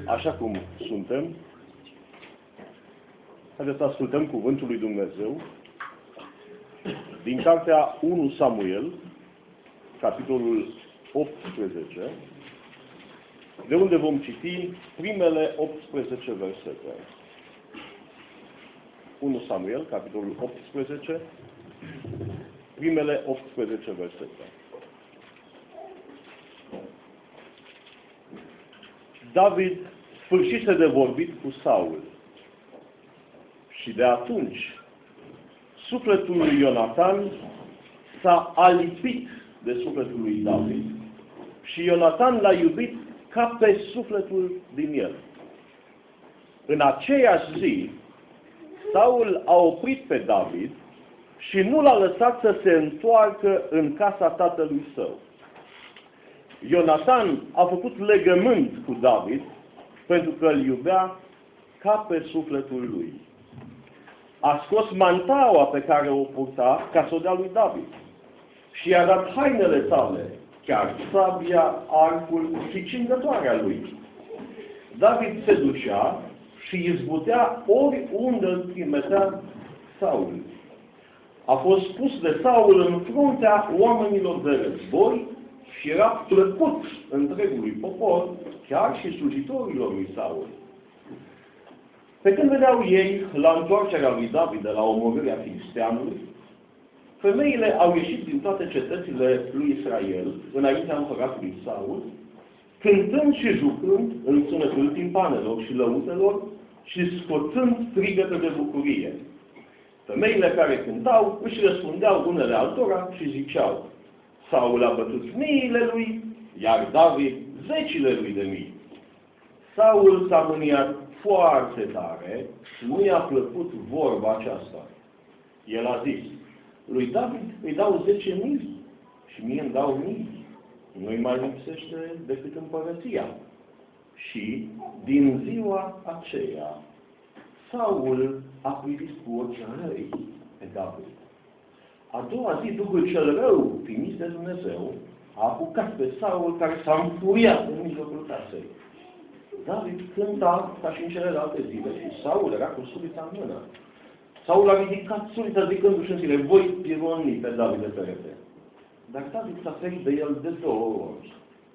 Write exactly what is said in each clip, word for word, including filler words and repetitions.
așa cum suntem, haideți să ascultăm Cuvântul lui Dumnezeu din cartea unu Samuel, capitolul optsprezece, de unde vom citi primele optsprezece versete. unu Samuel, capitolul optsprezece, primele optsprezece versete. David sfârșise de vorbit cu Saul. Și de atunci, sufletul lui Ionatan s-a alipit de sufletul lui David și Ionatan l-a iubit ca pe sufletul din el. În aceeași zi, Saul a oprit pe David și nu l-a lăsat să se întoarcă în casa tatălui său. Ionatan a făcut legământ cu David pentru că îl iubea ca pe sufletul lui. A scos mantaua pe care o purta ca să o dea lui David și i-a dat hainele sale, chiar sabia, arcul și cingătoarea lui. David se ducea și izbutea oriunde îl trimitea Saul. A fost pus de Saul în fruntea oamenilor de război și era plăcut întregului popor, chiar și slujitorilor lui Saul. Pe când vedeau ei la întoarcerea lui David de la omorârea filisteanului, femeile au ieșit din toate cetățile lui Israel înaintea împăratului Saul, cântând și jucând în sunetul timpanelor și lăutelor și scoțând strigăte de bucurie. Femeile care cântau își răspundeau unele altora și ziceau: Saul a bătut miile lui, iar David zecile lui de mii. Saul s-a mâniat foarte tare și nu i-a plăcut vorba aceasta. El a zis: lui David îi dau zece mii și mie îmi dau mii. Nu-i mai lipsește decât împărăția. Și din ziua aceea Saul a privit cu ochi răi pe David. A doua zi, Duhul cel rău, trimis de Dumnezeu, a apucat pe Saul, care s-a înfuriat în mijlocul casei. David cânta ca și în celelalte zile și Saul era cu sulița în mână. Saul a ridicat sulița zicându-și în zile: voi pironi pe David de perete. Dar David s-a ferit de el de două ori.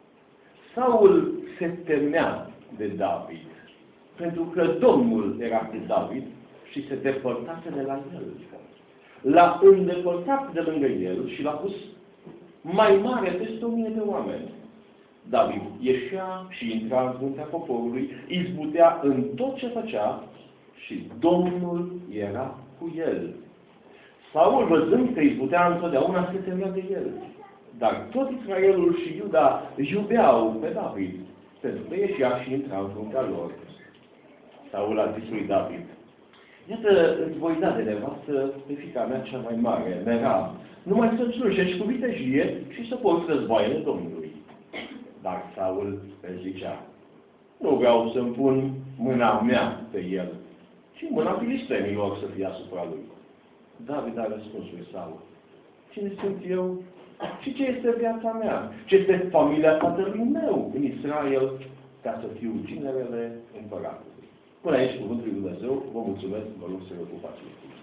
Saul se temea de David, pentru că Domnul era cu David și se depărtase de la el. L-a îndepărtat de lângă el și l-a pus mai mare peste o mie de oameni. David ieșea și intra în fruntea poporului, izbutea în tot ce făcea și Domnul era cu el. Saul, văzând că izbutea întotdeauna, se temea de el. Dar tot Israelul și Iuda iubeau pe David, pentru că ieșea și intra în fruntea lor. Saul a zis lui David: iată, îți voi da de nevastă pe fiica mea cea mai mare, Merab, numai să slujești cu vitejie și să porți războaiele Domnului. Dar Saul îi zicea: nu vreau să-mi pun mâna mea pe el, ci mâna filistenilor să fie asupra lui. David a răspuns lui Saul: cine sunt eu și ce este viața mea? Ce este familia tatălui meu în Israel, ca să fiu ginerele împăratului? Până aici cuvântul lui Dumnezeu. Vă mulțumesc, vă rog să vă ocupați.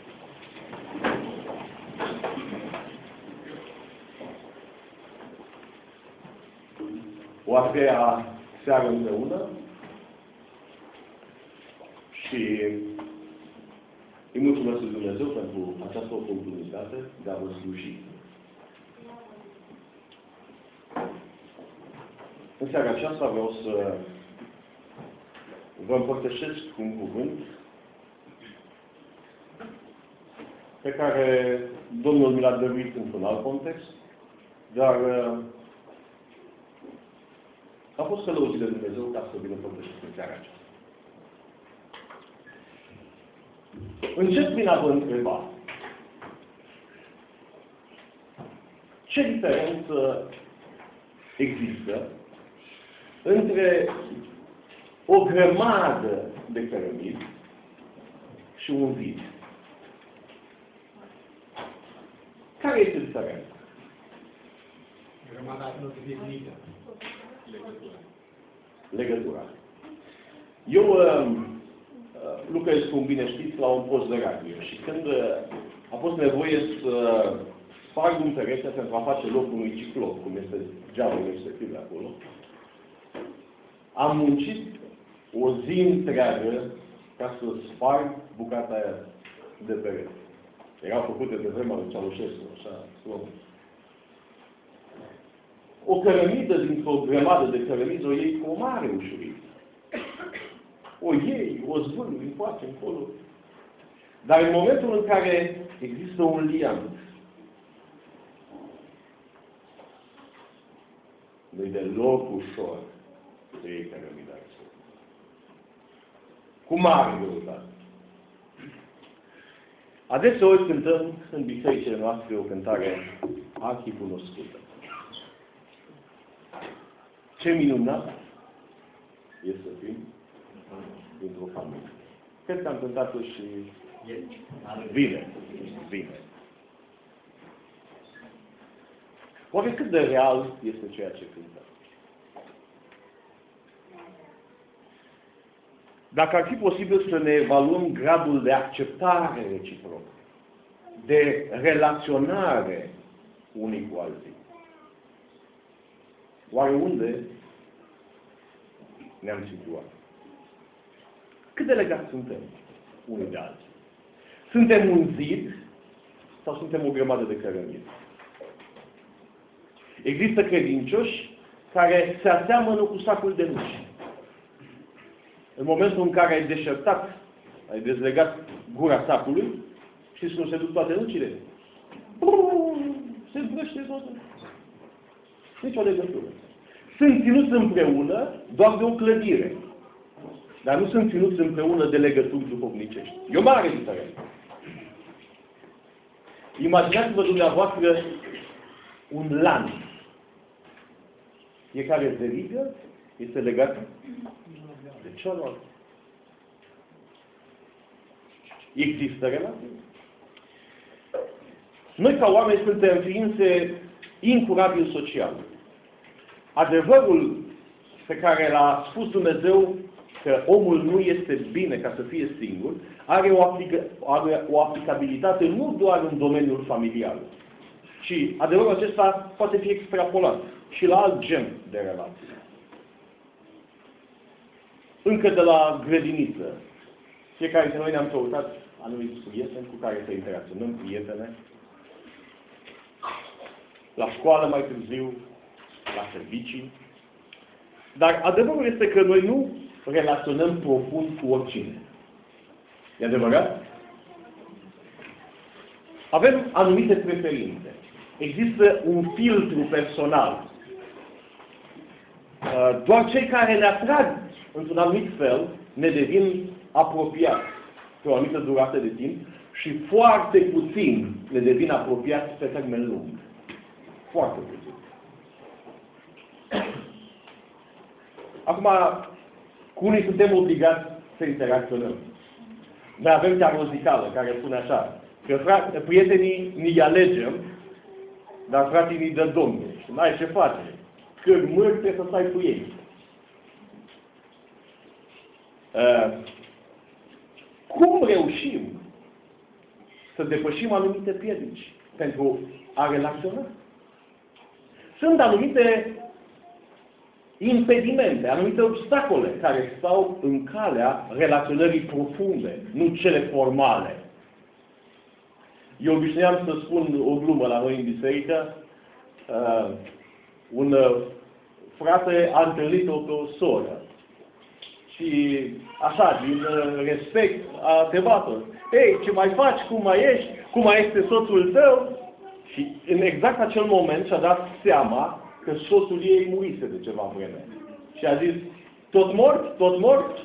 O a treia seară împreună și îi mulțumesc lui Dumnezeu pentru această oportunitate de a vă sluji. În seara aceasta vreau să vă împărtășesc un cuvânt pe care Domnul mi l-a dăruit într-un alt context, dar a fost călăuzit de Dumnezeu ca să vi-l împărtășesc în seara aceasta. Încep prin a vă întreba: ce diferență există între o grămadă de cărămizi și un vid? Care este diferența? Grămada nu devenită. Legătura. Legătura. Eu uh, lucrez, cum bine știți, la un post de radio și când uh, a fost nevoie să sparg un perete pentru a face loc unui ciclop, cum este geamul respectiv acolo, am muncit o zi întreagă ca să sparg bucata aia de perete. Erau făcute de vremea lui Ceaușescu, așa, slom. O cărămidă dintr-o grămadă de cărămidă o iei cu o mare ușurință. O iei, o zvârli, încoace, încolo. Dar în momentul în care există un liant, nu-i deloc ușor să iei cărămida asta. Cu mare greutate. Adeseori cântăm în bisericile noastre o cântare arhicunoscută. Ce minunat e să fim dintr-o familie. Cred că am cântat-o și bine. Bine. Oare cât de real este ceea ce cântăm? Dacă ar fi posibil să ne evaluăm gradul de acceptare reciprocă, de relaționare unii cu alții, oare unde ne-am situat? Cât de legați suntem unii de alții? Suntem un zid sau suntem o grămadă de cărămidă? Există credincioși care se aseamănă cu sacul de nuci. În momentul în care ai deșertat, ai dezlegat gura sacului, știți cum se duc toate nucile? Se împrăște totul. Nici o legătură. Sunt ținuți împreună doar de o clădire. Dar nu sunt ținuți împreună de legături duhovnicești. E o mare diferență. Imaginați-vă dumneavoastră un lanț. Fiecare verigă este legată de cealaltă. Există relații. Noi, ca oameni, suntem ființe incurabil sociale. Adevărul pe care l-a spus Dumnezeu că omul nu este bine ca să fie singur, are o, aplica are o aplicabilitate nu doar în domeniul familial, ci adevărul acesta poate fi extrapolat și la alt gen de relații. Încă de la grădiniță, fiecare dintre noi ne-am căutat anumiți prieteni cu care să interacționăm, prietene. La școală mai târziu, la servicii. Dar adevărul este că noi nu relaționăm profund cu oricine. E adevărat? Avem anumite preferințe. Există un filtru personal. Doar cei care ne atrag într-un anumit fel ne devin apropiați pe o anumită durată de timp și foarte puțin ne devin apropiați pe termen lung. Foarte puțin. Acum, cu unii suntem obligați să interacționăm. Noi avem chiar o zicală care spune așa, că frate, prietenii ni alegem, dar frații ni dă Domnul. Și n-ai ce face. Când mâri, trebuie să stai cu ei. Uh, cum reușim să depășim anumite piedici pentru a relaționa? Sunt anumite impedimente, anumite obstacole care stau în calea relaționării profunde, nu cele formale. Eu obișnuiam să spun o glumă la noi în biserică. Uh, un uh, frate a întâlnit-o pe o soră. Și așa, din uh, respect, a întrebat-o. Ei, ce mai faci? Cum mai ești? Cum mai este soțul tău? Și în exact acel moment și-a dat seama că soțul ei murise de ceva vreme. Și a zis, tot mort? Tot mort?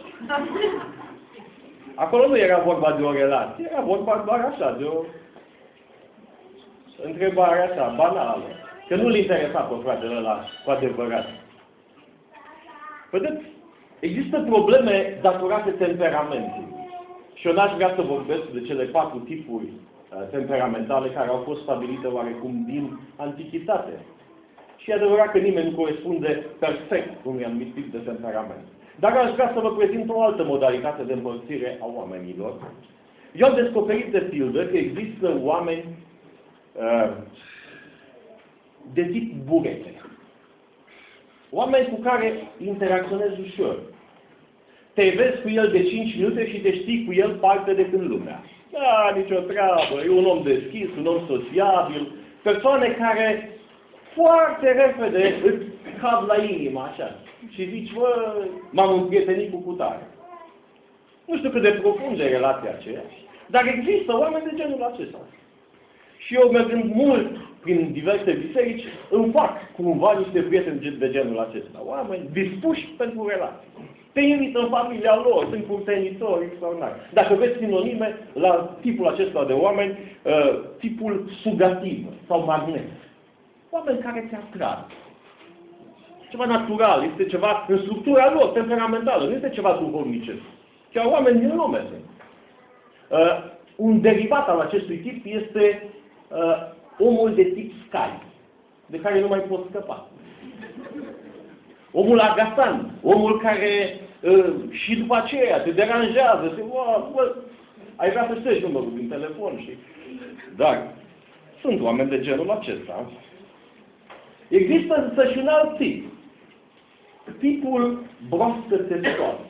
Acolo nu era vorba de o relație, era vorba doar așa, de o întrebare așa, banală. Că nu-l interesa pe fratele ăla cu adevărat. Vedeți, există probleme datorate temperamentului. Și eu n-aș vrea să vorbesc de cele patru tipuri uh, temperamentale care au fost stabilite oarecum din antichitate. Și e adevărat că nimeni nu corespunde perfect unui anumit tip de temperament. Dar aș vrea să vă prezint o altă modalitate de împărțire a oamenilor. Eu am descoperit de pildă că există oameni uh, de tip burete. Oameni cu care interacționezi ușor. Te vezi cu el de cinci minute și te știi cu el parte de când lumea. Da, nicio treabă, e un om deschis, un om sociabil, persoane care foarte repede îți cad la inimă, așa. Și zici, bă, m-am împrietenit cu cutare. Nu știu cât de profundă e relația aceea, dar există oameni de genul acesta. Și eu, mergând mult prin diverse biserici, îmi fac cumva niște prieteni de genul acesta. Oameni dispuși pentru relații. Te invită în familia lor, sunt curtenitori extraordinari. Dacă vezi sinonime la tipul acesta de oameni, uh, tipul sugativ sau magnet. Oameni care te atrag. Ceva natural, este ceva în structura lor, temperamentală, nu este ceva duhovnicesc. Chiar oameni din lume sunt. Uh, un derivat al acestui tip este uh, omul de tip Sky, de care nu mai poți scăpa. Omul agasan, omul care uh, și după aceea te deranjează, te, bă, bă, ai vrea să ștergi numărul din telefon și... Dar sunt oameni de genul acesta. Există însă și un alt tip. Tipul broască testoasă.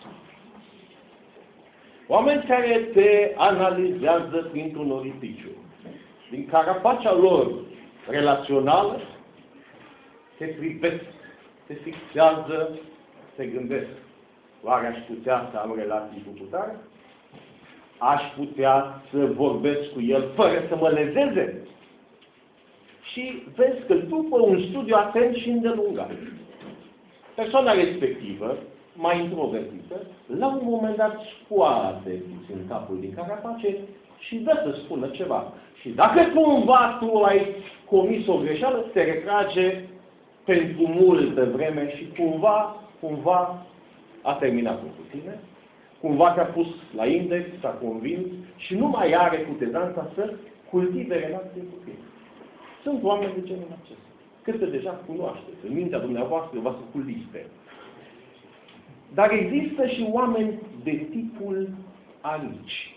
Oameni care te analizează printr-un orificiu. Din carapacea lor relațională se privesc, se fixează, se gândesc. Oare aș putea să am relații cu cutare? Aș putea să vorbesc cu el fără să mă lezeze? Și vezi că după un studiu atent și îndelungat, persoana respectivă, mai introvertită, la un moment dat scoate puțin capul din carapace și dă să spună ceva. Și dacă cumva tu ai comis o greșeală, te retrage pentru multă vreme și cumva, cumva a terminat cu tine, cumva te-a pus la index, s-a convins și nu mai are cutezanța să cultive relații cu tine. Sunt oameni de genul acesta. Câte deja cunoașteți. În mintea dumneavoastră va să culiste. Dar există și oameni de tipul arici.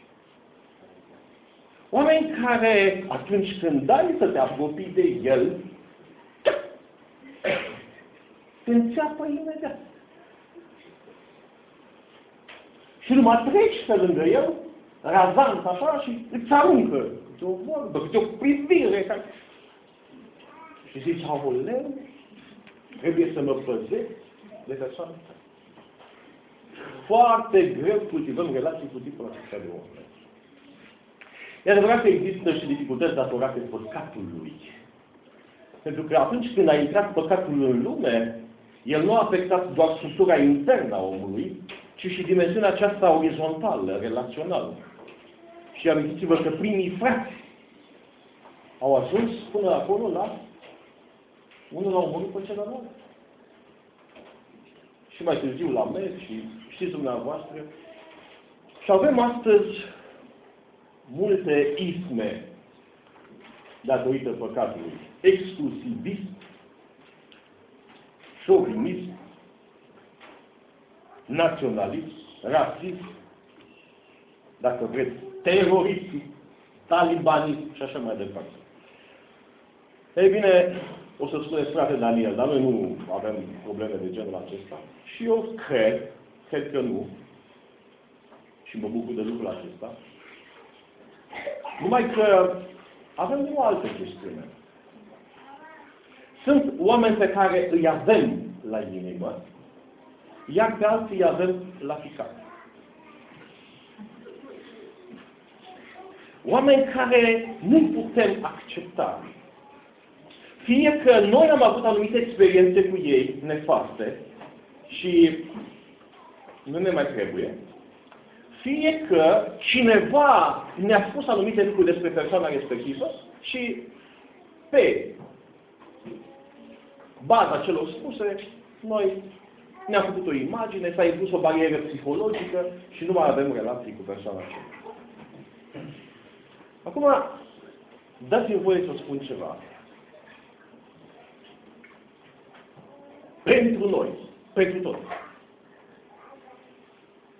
Oameni care, atunci când dai să te apropii de el, te înțeapă imediat. Și numai treci pe lângă el, razant așa, și îți aruncă câte o vorbă, câte o privire. Care... Și zici, aoleu, trebuie să mă păzesc de persoană. Foarte greu cultivăm relații cu tipul acesta de om. E adevărat că există și dificultăți datorate păcatului. Pentru că atunci când a intrat păcatul în lume, el nu a afectat doar structura internă a omului, ci și dimensiunea aceasta orizontală, relațională. Și amintiți-vă că primii frați au ajuns până acolo la unul l-a omorât pe celălalt. Și mai târziu la mers și știți dumneavoastră. Și avem astăzi multe isme datorită păcatului. Exclusivism, șovinism, naționalism, rasism, dacă vreți, terorism, talibanism și așa mai departe. Ei bine, o să spuneți, frate Daniel, dar noi nu avem probleme de genul acesta. Și eu cred, cred că nu, și mă bucur de lucrul acesta, numai că avem o altă chestiune. Sunt oameni pe care îi avem la inimă, iar pe alții îi avem la ficat. Oameni care nu putem accepta. Fie că noi am avut anumite experiențe cu ei nefaste și nu ne mai trebuie, fie că cineva ne-a spus anumite lucruri despre persoana respectivă și pe baza celor spuse, noi ne-am făcut o imagine, s-a impus o barieră psihologică și nu mai avem relații cu persoana aceea. Acum, dați-mi voie să spun ceva. Pentru noi, pentru toți,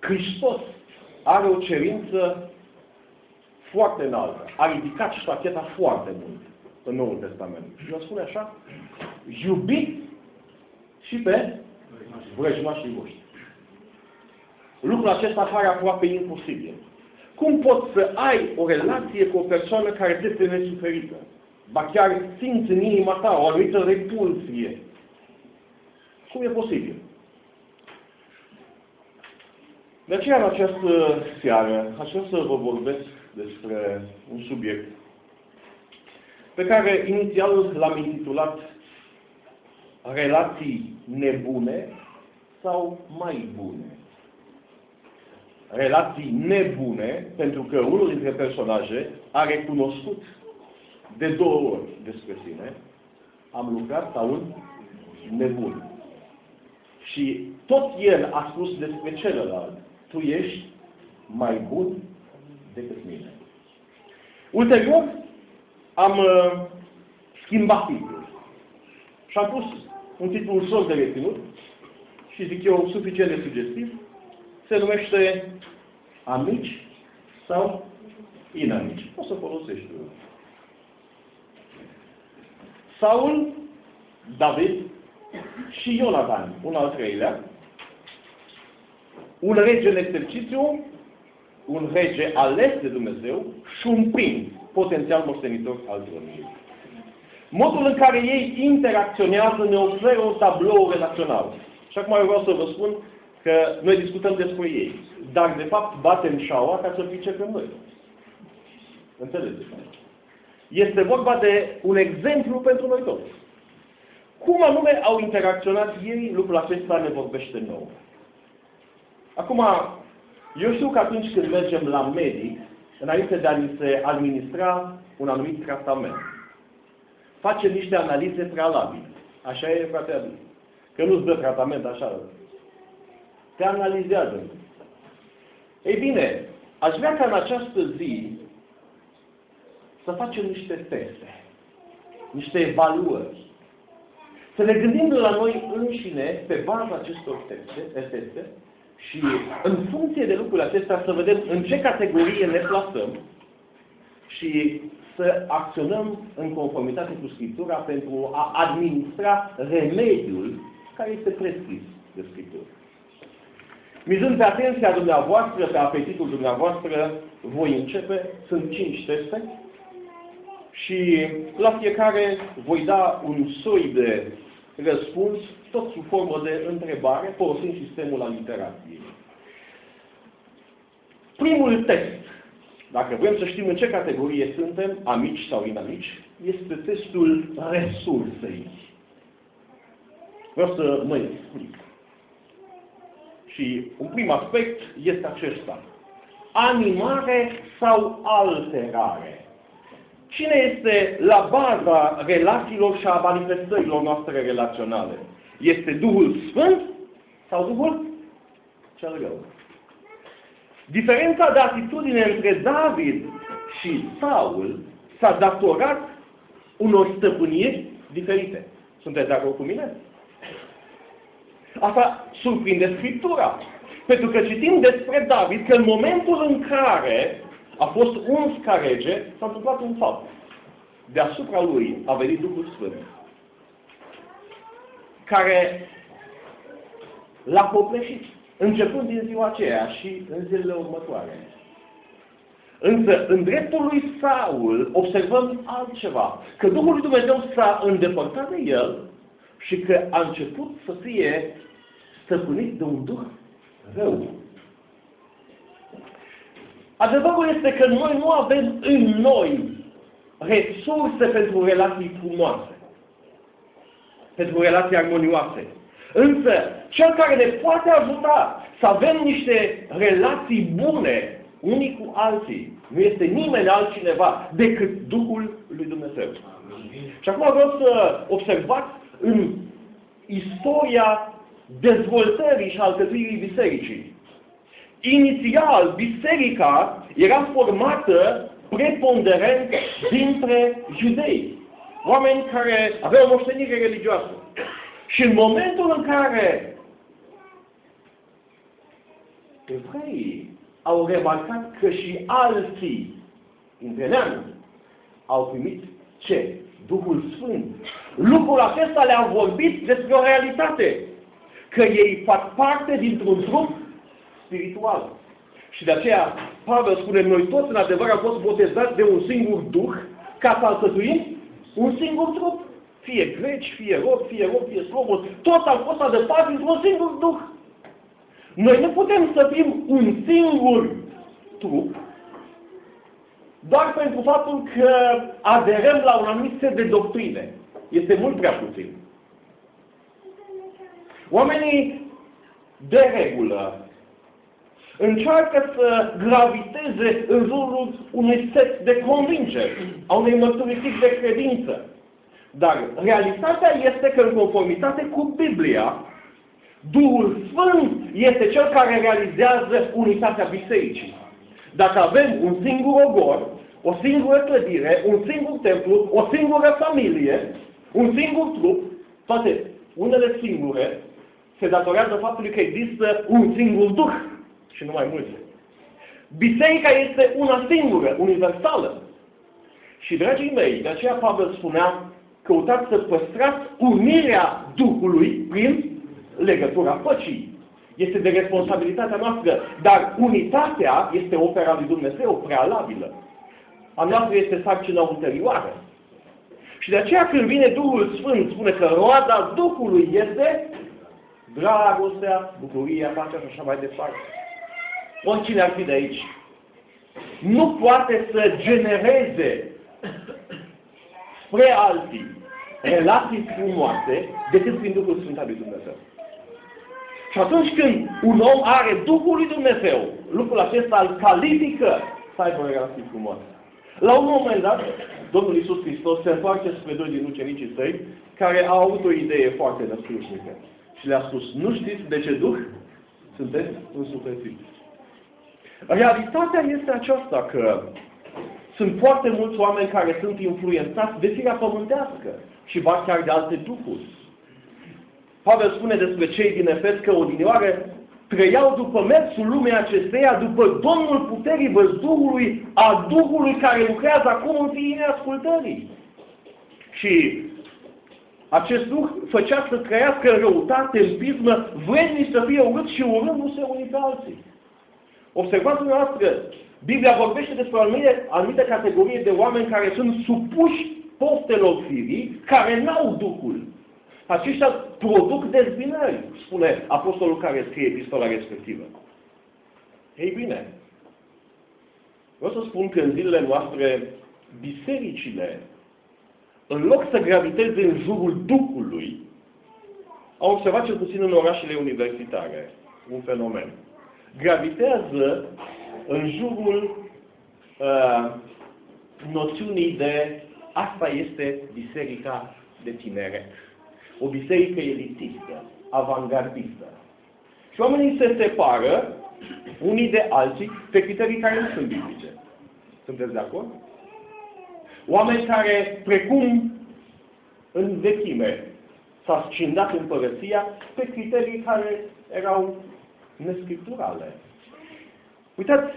Hristos are o cerință foarte înaltă. A ridicat ștacheta foarte mult în Noul Testament. Și el spune așa, iubiți și pe vrăjmașii voștri. Lucrul acesta pare aproape imposibil. Cum poți să ai o relație cu o persoană care te este nesuferită? Ba chiar simți în inima ta o anumită repulsie. Cum e posibil? De aceea, în această seară, aș vrea să vă vorbesc despre un subiect pe care inițial l-am intitulat relații nebune sau mai bune. Relații nebune, pentru că unul dintre personaje a recunoscut de două ori despre sine, am lucrat ca un nebun. Și tot el a spus despre celălalt, tu ești mai bun decât mine. Ulterior, am uh, schimbat titlul. Și am pus un titlu ușor de reținut și zic eu suficient de sugestiv. Se numește Amici sau Inamici. O să folosești tu. Saul, David și Ionatan, un al treilea. Un rege în exercițiu, un rege ales de Dumnezeu și un prinț, potențial moștenitor al tronului. Modul în care ei interacționează ne oferă un tablou relațional. Și acum eu vreau să vă spun că noi discutăm despre ei, dar de fapt batem șaua ca să pricepem noi. Înțelegeți? Este vorba de un exemplu pentru noi toți. Cum anume au interacționat ei, lucrul acesta ne vorbește nouă. Acum, eu știu că atunci când mergem la medic, înainte de a ni se administra un anumit tratament, facem niște analize prealabile. Așa e, frate Adi. Că nu-ți dă tratament așa. Te analizează. Ei bine, aș vrea ca în această zi să facem niște teste, niște evaluări. Să ne gândim la noi înșine pe baza acestor teste, teste și în funcție de lucrurile acestea să vedem în ce categorie ne plasăm și să acționăm în conformitate cu Scriptura pentru a administra remediul care este prescris de Scriptură. Mizând pe atenția dumneavoastră, pe apetitul dumneavoastră, voi începe. Sunt cinci teste și la fiecare voi da un soi de răspuns, tot sub formă de întrebare, folosind sistemul aliterației. Primul test, dacă vrem să știm în ce categorie suntem, amici sau inamici, este testul resursei. Vreau să mă explic. Și un prim aspect este acesta. Animare sau alterare? Cine este la baza relațiilor și a manifestărilor noastre relaționale? Este Duhul Sfânt sau Duhul cel rău? Diferența de atitudine între David și Saul s-a datorat unor stăpâniri diferite. Sunteți de acord cu mine? Asta surprinde Scriptura. Pentru că citim despre David că în momentul în care a fost uns ca rege, s-a întâmplat un fapt. Deasupra lui a venit Duhul Sfânt, care l-a copleșit, începând din ziua aceea și în zilele următoare. Însă, în dreptul lui Saul, observăm altceva. Că Duhul lui Dumnezeu s-a îndepărtat de el și că a început să fie stăpânit de un duh rău. Adevărul este că noi nu avem în noi resurse pentru relații frumoase, pentru relații armonioase. Însă, cel care ne poate ajuta să avem niște relații bune unii cu alții, nu este nimeni altcineva decât Duhul lui Dumnezeu. Și acum vreau să observați în istoria dezvoltării și alcătuirii bisericii. Inițial, biserica era formată preponderent dintre iudei. Oameni care aveau moștenire religioasă. Și în momentul în care Evreii au remarcat că și alții dintre neamuri au primit ce? Duhul Sfânt. Lucrul acesta le-a vorbit despre o realitate. Că ei fac parte dintr-un trup spiritual. Și de aceea, Pavel spune, noi toți în adevăr am fost botezați de un singur Duh ca să alcătuim un singur trup. Fie greci, fie rob, fie rob, fie slobos, toți au fost adăpați într-un singur Duh. Noi nu putem să fim un singur trup doar pentru faptul că aderăm la un anumit set de doctrine. Este mult prea puțin. Oamenii, de regulă, încearcă să graviteze în jurul unui set de convingeri, a unei mărturisiri de credință. Dar realitatea este că, în conformitate cu Biblia, Duhul Sfânt este Cel care realizează unitatea bisericii. Dacă avem un singur ogor, o singură clădire, un singur templu, o singură familie, un singur trup, toate unele singure, se datorează faptului că există un singur Duh și nu mai multe. Biserica este una singură, universală. Și, dragii mei, de aceea Pavel spunea, căutați să păstrați unirea Duhului prin legătura păcii. Este de responsabilitatea noastră, dar unitatea este opera lui Dumnezeu prealabilă. A noastră este sarcina ulterioară. Și de aceea când vine Duhul Sfânt, spune că roada Duhului este dragostea, bucuria, pacea și așa mai departe. Oricine ar fi de aici, nu poate să genereze spre alții relații frumoase decât prin Duhul Sfânt al lui Dumnezeu. Și atunci când un om are Duhul lui Dumnezeu, lucrul acesta îl califică să aibă o relație frumoasă. La un moment dat, Domnul Iisus Hristos se întoarce spre doi din ucenicii săi, care au avut o idee foarte născrușnică. Și le-a spus, nu știți de ce Duh sunteți însupețiți. Realitatea este aceasta că sunt foarte mulți oameni care sunt influențați de firea pământească și ba chiar de alte duhuri. Pavel spune despre cei din Efes că odinioară trăiau după mersul lumii acesteia, după Domnul puterii văzduhului, a Duhului care lucrează acum în fiii neascultării. Și acest Duh făcea să trăiască în răutate, în pismă, vrednici să fie urât și urându-se unii pe alții. Observați dumneavoastră, Biblia vorbește despre anumite, anumite categorii de oameni care sunt supuși poftelor firii, care n-au Duhul. Aceștia produc dezbinări, spune apostolul care scrie epistola respectivă. Ei bine, vreau să spun că în zilele noastre, bisericile, în loc să graviteze în jurul Duhului, au observat cel puțin în orașele universitare un fenomen. Gravitează în jurul uh, noțiunii de asta este biserica de tineret. O biserică elitistă, avangardistă. Și oamenii se separă unii de alții pe criterii care nu sunt biblice. Sunteți de acord? Oameni care, precum în vechime, s-a scindat împărăția pe criterii care erau nescripturale. Uitați,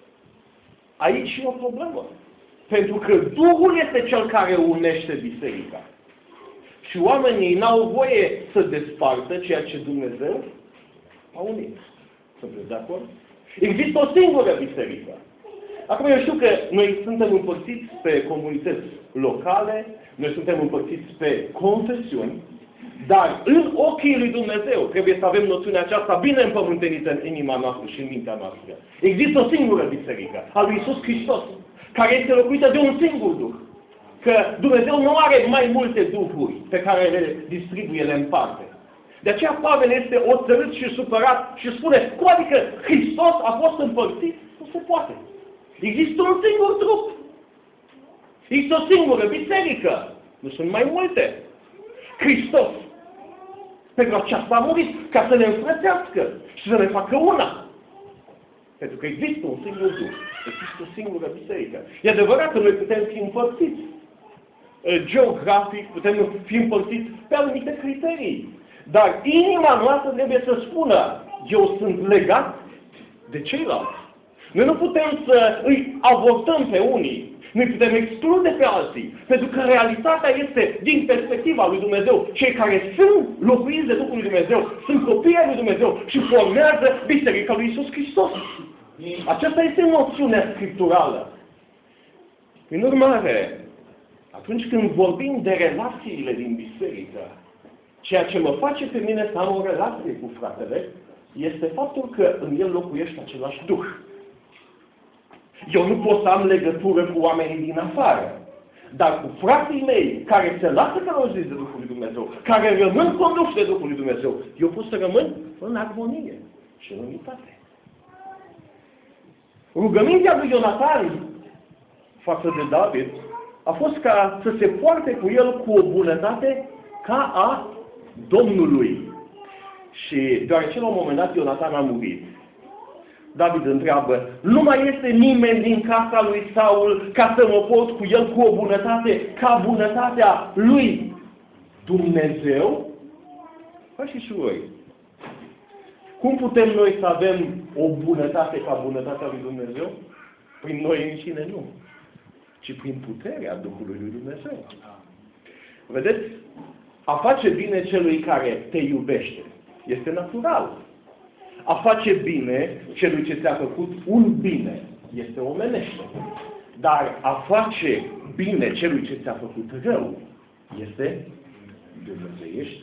aici e o problemă. Pentru că Duhul este Cel care unește biserica. Și oamenii n-au voie să despartă ceea ce Dumnezeu a unit. Sunteți de acord? Există o singură biserică. Acum eu știu că noi suntem împărțiți pe comunități locale, noi suntem împărțiți pe confesiuni, dar în ochii lui Dumnezeu trebuie să avem noțiunea aceasta bine împământenită în inima noastră și în mintea noastră. Există o singură biserică, a lui Iisus Hristos, care este locuită de un singur Duh. Că Dumnezeu nu are mai multe duhuri pe care le distribuie, le împarte. De aceea Pavel este oțărât și supărat și spune, cum adică Hristos a fost împărțit? Nu se poate. Există un singur trup. Există o singură biserică. Nu sunt mai multe. Hristos pentru aceasta a murit, ca să ne înfrățească și să ne facă una. Pentru că există un singur Duh. Există o singură biserică. E adevărat că noi putem fi împărțiți geografic, putem fi împărțiți pe anumite criterii. Dar inima noastră trebuie să spună, eu sunt legat de ceilalți. Noi nu putem să îi avortăm pe unii. Noi putem exclude pe alții. Pentru că realitatea este, din perspectiva lui Dumnezeu, cei care sunt locuiți de Duhul lui Dumnezeu, sunt copii ai lui Dumnezeu și formează Biserica lui Iisus Hristos. Aceasta este noțiunea scripturală. Prin urmare, atunci când vorbim de relațiile din biserică, ceea ce mă face pe mine să am o relație cu fratele, este faptul că în el locuiește același Duh. Eu nu pot să am legătură cu oamenii din afară, dar cu frații mei care se lasă călăuziți de Duhul lui Dumnezeu, care rămân conduși de Duhul lui Dumnezeu, eu pot să rămân în armonie și în unitate. Rugămintea lui Ionatan față de David a fost ca să se poarte cu el cu o bunătate ca a Domnului. Și deoarece la un moment dat Ionatan a murit, David întreabă, nu mai este nimeni din casa lui Saul ca să mă pot cu el cu o bunătate ca bunătatea lui Dumnezeu? Păi și surori, cum putem noi să avem o bunătate ca bunătatea lui Dumnezeu? Prin noi înșine nu, ci prin puterea Duhului lui Dumnezeu. Vedeți? A face bine celui care te iubește este natural. A face bine celui ce ți-a făcut un bine este omenește. Dar a face bine celui ce ți-a făcut rău este dumnezeiește.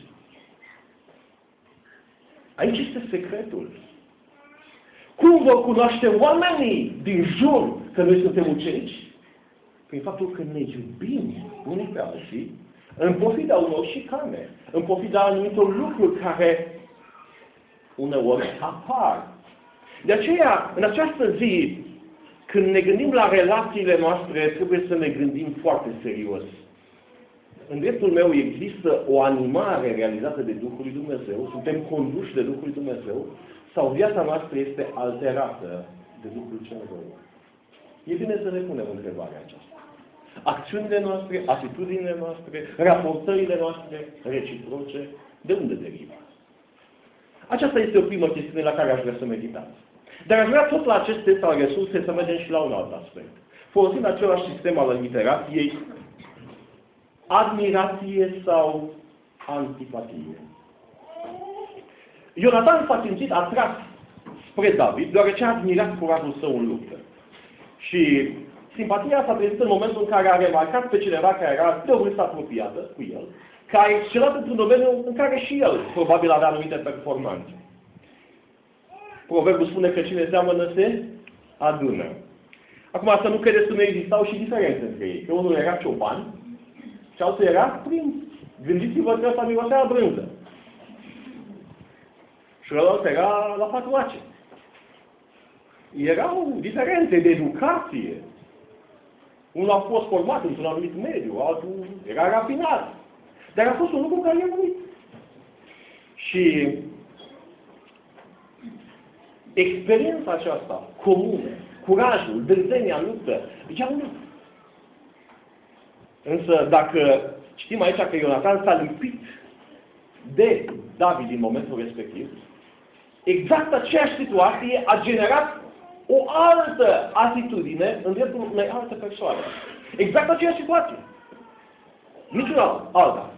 Aici este secretul. Cum vor cunoaște oamenii din jur că noi suntem ucenici? Prin faptul că ne iubim unii pe alții, în pofida unor șicane, în pofida anumitor lucruri care uneori apar. De aceea, în această zi, când ne gândim la relațiile noastre, trebuie să ne gândim foarte serios. În dreptul meu există o animare realizată de Duhul lui Dumnezeu, suntem conduși de Duhul lui Dumnezeu, sau viața noastră este alterată de Duhul cel rău. E bine să ne punem întrebarea aceasta. Acțiunile noastre, atitudinile noastre, raportările noastre reciproce, de unde derivă? Aceasta este o primă chestiune la care aș vrea să meditați. Dar aș vrea tot la acest test al resurse să mergem și la un alt aspect. Folosind același sistem al literației, admirație sau antipatie. Ionatan s-a simțit atras spre David, deoarece a admirat curajul său în luptă. Și simpatia s-a trezit în momentul în care a remarcat pe cineva care era de o vârstă apropiată cu el, care a excelat într-un domeniu în care și el probabil avea anumite performanțe. Proverbul spune că cine seamănă se adună. Acum să nu credeți că nu existau și diferențe între ei. Că unul era cioban și altul era prim. Gândiți-vă că ăsta mirosea brânză. Și ăla era la patuace. Erau diferențe de educație. Unul a fost format într-un anumit mediu, altul era rafinat. Dar a fost un lucru care i-a murit. Și experiența aceasta comună, curajul, dârzenia în luptă, i-a unit. Însă, dacă știm aici că Ionatan s-a lipit de David din momentul respectiv, exact aceeași situație a generat o altă atitudine în dreptul unei alte persoane. Exact aceeași situație. Niciuna alta.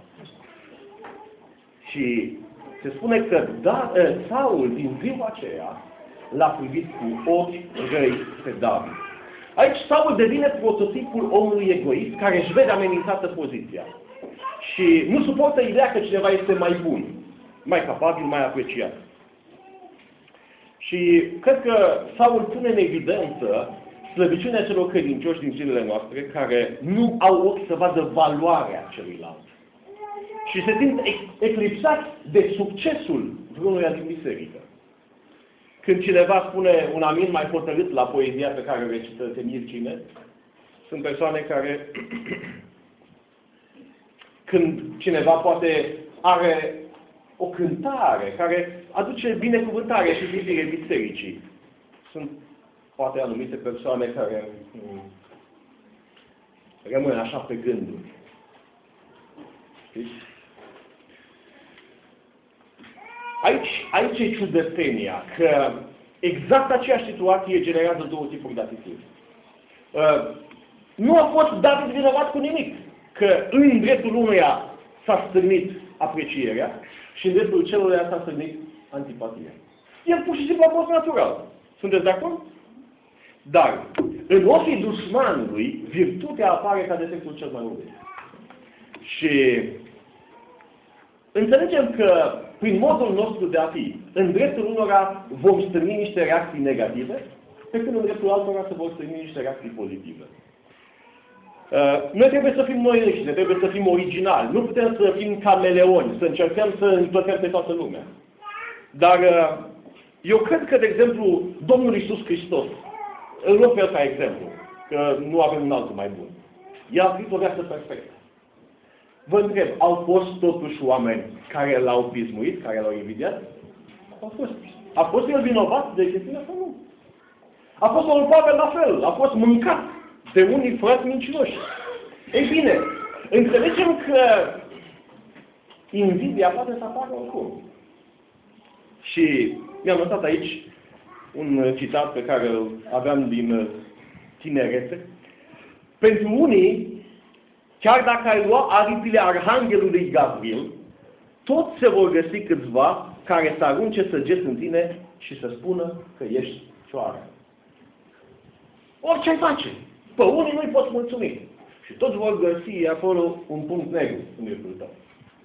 Și se spune că da, Saul din ziua aceea l-a privit cu ochi răi pe David. Aici Saul devine prototipul omului egoist care își vede amenințată poziția. Și nu suportă ideea că cineva este mai bun, mai capabil, mai apreciat. Și cred că Saul pune în evidență slăbiciunea celor credincioși din zilele noastre care nu au ochi să vadă valoarea celuilalt. Și se simt eclipsați de succesul vreunuia din biserică. Când cineva spune un amin mai hotărât la poezia pe care o recită Temir Cine, sunt persoane care, când cineva poate are o cântare care aduce binecuvântare și iubire bisericii, sunt poate anumite persoane care mm, rămân așa pe gânduri. Știți? Aici, aici e ciudățenia, că exact aceeași situație generează două tipuri de atitudini. Uh, nu a fost David vinovat cu nimic, că în dreptul unuia s-a stârnit aprecierea și în dreptul celuilalt s-a stârnit antipatia. El pur și simplu a fost natural. Sunteți de acord? Dar, în ochii dușmanului, virtutea apare ca defectul cel mai urât. Și înțelegem că, prin modul nostru de a fi, în dreptul unora vom stârni niște reacții negative, pe când în dreptul altora se vor stârni niște reacții pozitive. Uh, noi trebuie să fim noi înșine, trebuie să fim originali. Nu putem să fim cameleoni, să încercăm să împăcăm pe toată lumea. Dar uh, eu cred că, de exemplu, Domnul Iisus Hristos, îl luăm pe el ca exemplu, că nu avem un altul mai bun. El a trăit o viață perfectă. Vă întreb, au fost totuși oameni care l-au pismuit, care l-au invidiat? Au fost. A fost el vinovat de chestiunea sau nu? A fost un Pavel la fel, a fost mâncat de unii frați mincinoși. Ei bine, înțelegem că invidia poate să apară oricum. Și mi-am notat aici un citat pe care îl aveam din tinerețe. Pentru unii, chiar dacă ai lua aripile Arhanghelului Gabriel, tot se vor găsi câțiva care să arunce săgeți în tine și să spună că ești cioară. Orice ai face. Pe unii nu-i poți mulțumi. Și toți vor găsi acolo un punct negru în dreptul tău.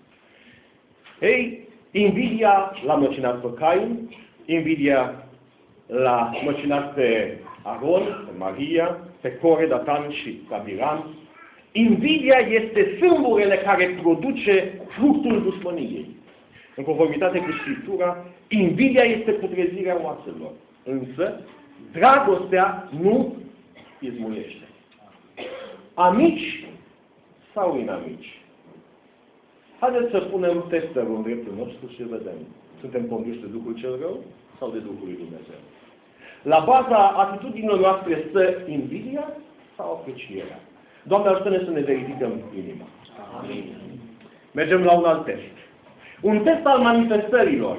Ei, invidia l-a măcinat pe Cain, invidia l-a măcinat pe Aron, pe Maria, pe Core, Datan și Abiram. Invidia este sâmburele care produce fructul dușmăniei. În conformitate cu Scriptura, invidia este putrezirea oaselor. Însă, dragostea nu izmuiește. Amici sau inamici? Haideți să punem testerul în dreptul nostru și vedem. Suntem conduși de Duhul cel rău sau de Duhul lui Dumnezeu? La baza atitudinilor noastre stă invidia sau aprecierea? Doamne, ajută-ne să ne verificăm inima. Amin. Mergem la un alt test. Un test al manifestărilor.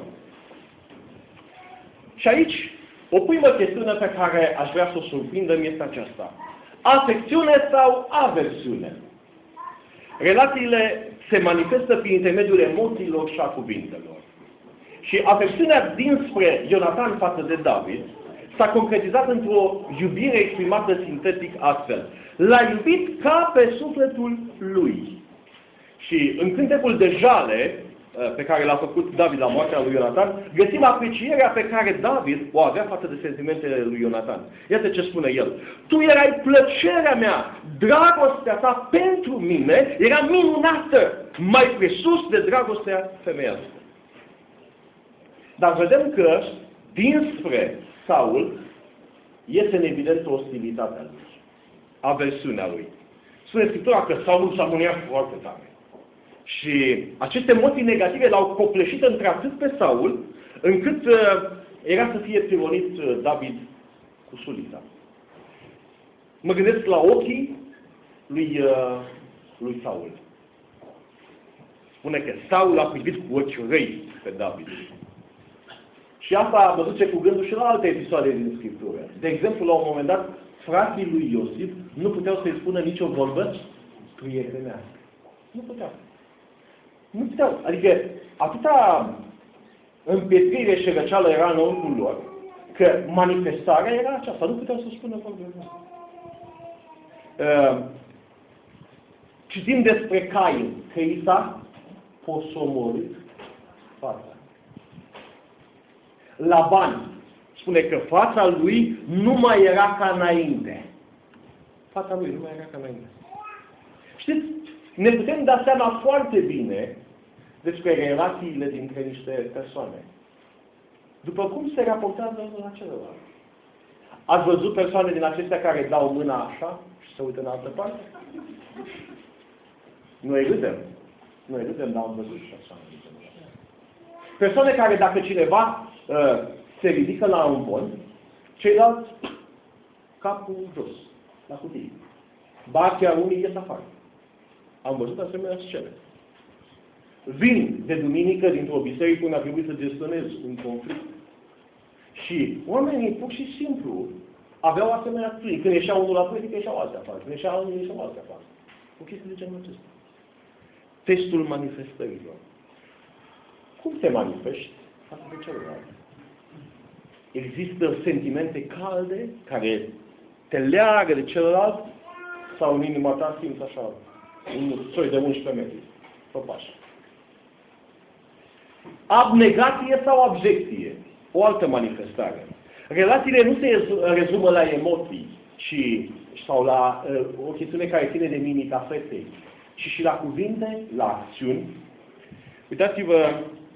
Și aici, o primă chestiune pe care aș vrea să o surprindem este aceasta. Afecțiune sau aversiune? Relațiile se manifestă prin intermediul emoțiilor și a cuvintelor. Și afecțiunea dinspre Ionatan față de David s-a concretizat într-o iubire exprimată sintetic astfel. L-a iubit ca pe sufletul lui. Și în cântecul de jale pe care l-a făcut David la moartea lui Ionatan, găsim aprecierea pe care David o avea față de sentimentele lui Ionatan. Iată ce spune el. Tu erai plăcerea mea, dragostea ta pentru mine era minunată, mai presus de dragostea femeiască. Dar vedem că dinspre Saul iese în evidență ostilitatea lui, aversiunea lui. Spune Scriptura că Saul s-a mâniat foarte tare. Și aceste emoții negative l-au copleșit într-atât pe Saul, încât uh, era să fie prironit uh, David cu sulița. Mă gândesc la ochii lui, uh, lui Saul. Spune că Saul a privit cu ochi răi pe David. Și asta mă duce cu gândul și la alte episoade din Scriptură. De exemplu, la un moment dat, frații lui Iosif nu puteau să-i spună nicio vorbă prietenească. Nu puteau. Nu puteau. Adică atâta împietrire și răceală era înăuntru lor, că manifestarea era aceasta. Nu puteau să spună vorbă. Uh, citim despre Cain, că i s-a posomorât fața. Laban spune că fața lui nu mai era ca înainte. Fața lui nu mai era ca înainte. Știți, ne putem da seama foarte bine despre relațiile dintre niște persoane. După cum se raportează unul la celălalt. Ați văzut persoane din acestea care dau mâna așa și se uită în altă parte? Noi râdem. Noi râdem, dar am văzut și așa. Persoane care, dacă cineva uh, se ridică la un bun, ceilalți capul jos, la cutie. Ba chiar unii ies afară. Am văzut asemenea scene. Vin de duminică dintr-o biserică unde a trebuit să gestionez un conflict. Și oamenii, pur și simplu, aveau asemenea atitudini. Când ieșea unul la politică, ieșeau alții afară. Când ieșea unul, ieșeau alții afară. O chestie de genul acesta. Testul manifestărilor. Cum te manifesti față de celălalt? Există sentimente calde care te leagă de celălalt sau în inima ta simți așa un soi de unsprezece metri? Păpașa. Abnegație sau abjecție? O altă manifestare. Relațiile nu se rezumă la emoții ci, sau la uh, o chestiune care ține de mimica fetei, ci și la cuvinte, la acțiuni. Uitați-vă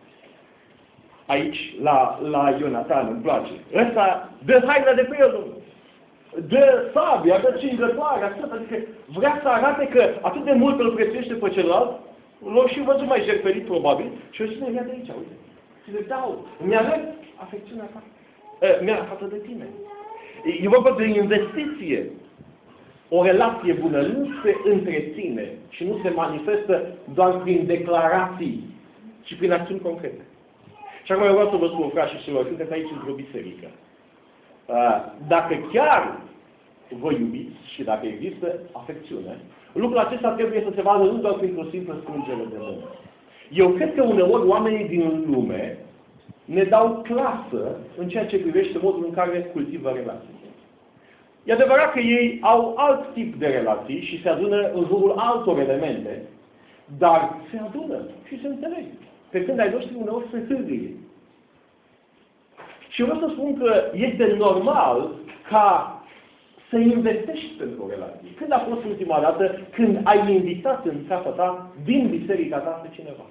aici la, la Ionatan, îmi place. Ăsta dă haina de pe el, dă sabia, dă cingătoare, atât, adică vrea să arate că atât de mult îl prețuiește pe celălalt, l-au și văzut mai jertfelit, probabil, și eu zic, ia de aici, uite, și le dau, mi-arăt afecțiunea ta, mi-a față de tine. E vorba de investiție. O relație bună nu se întreține și nu se manifestă doar prin declarații, ci prin acțiuni concrete. Și acum eu vreau să vă spun, frați și surori, sunteți aici într-o biserică. Dacă chiar vă iubiți și dacă există afecțiune, lucrul acesta trebuie să se vadă nu doar printr-o simplă strângere de mână. Eu cred că uneori oamenii din lume ne dau clasă în ceea ce privește modul în care cultivă relații. E adevărat că ei au alt tip de relații și se adună în jurul altor elemente, dar se adună și se înțeleg. Pe când ai noștri uneori se târgâie. Și eu vreau să spun că este normal ca să investești pentru o relație. Când a fost ultima dată când ai invitat în casa ta, din biserica ta, pe cineva?